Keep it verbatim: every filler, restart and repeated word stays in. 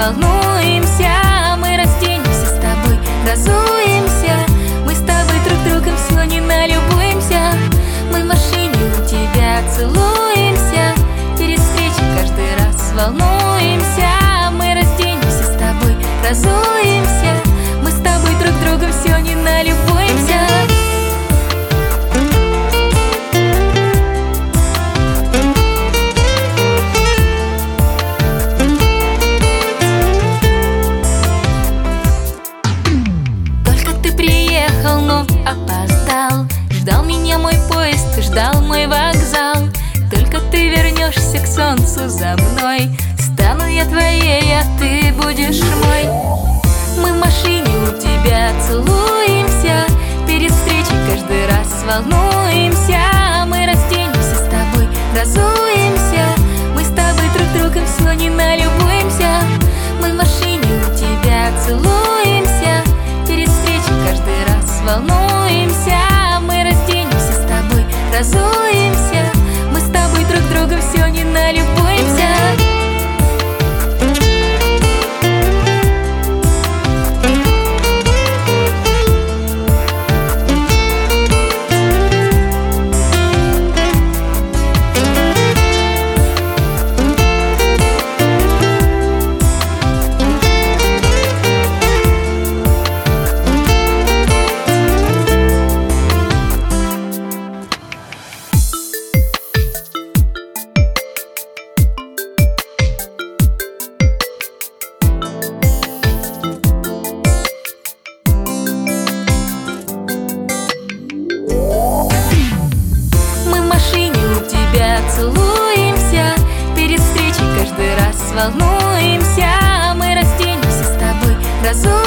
волнуемся. Мы разденемся с тобой, разуемся. Мы с тобой друг другом все не налюбуемся. Мы в машине у тебя целуемся. Перед встречей каждый раз волнуемся. Мы разденемся с тобой, разуемся. Мы с тобой друг другом все не налюбуемся. Но опоздал, ждал меня мой поезд, ждал мой вокзал. Только ты вернешься к солнцу за мной, стану я твоей, а ты будешь мой. Мы в машине у тебя целуемся. Перед встречей каждый раз волнуемся. Мы разденемся с тобой, разуемся. Мы с тобой друг другом все не налюбуемся. Мы в машине у тебя целуемся. Перед встречей каждый раз волнуемся. Мы разденемся с тобой, разуемся. Мы с тобой друг другом все не налюбуемся. Целуемся. Перед встречей каждый раз волнуемся. Мы разденемся с тобой, разуемся.